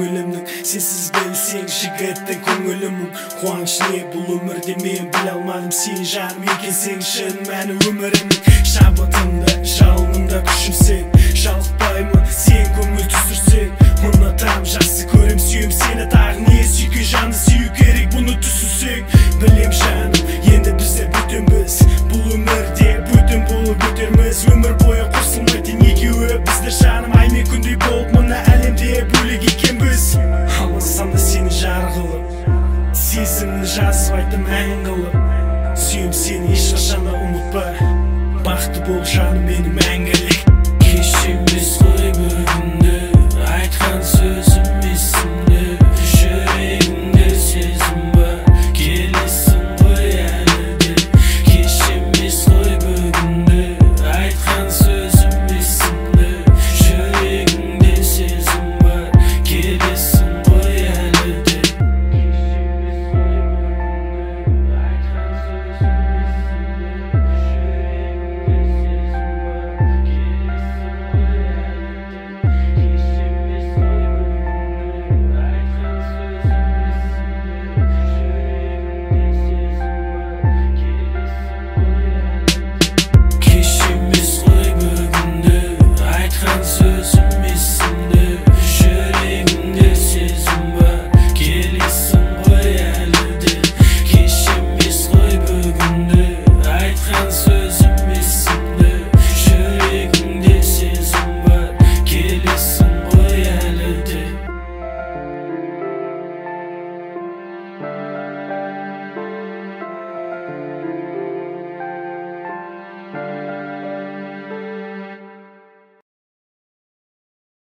көңілімнің. Сенсіз білсең жігіттің көңілімнің. Қуаныш не бұл өмірде мен біле алмадым. Сен жаным екенсің шын мәні өмірімнің. Шабытымда жалынымда күшімсің, жалықпаймын сен көңіл түсірсең. Ұнатам жақсы көрем сүйем сені тағы не сүйке жанды сүю керек бұны түсінсең. Білем жаным енді біздер бүтінбіз бұл өмірде бүтін болып өтерміз. Өмір бойы қосылмайтын екеуі біздер жаным ай мен күндей болып мына әлемде бөлек екенбіз. Алмасам да сені жар қылып сезімді жазып айттым ән қылып. Сүйем сені ешқашан да ұмытпа, бақытты бол жаным менің мәңгілік. Кеш емес қой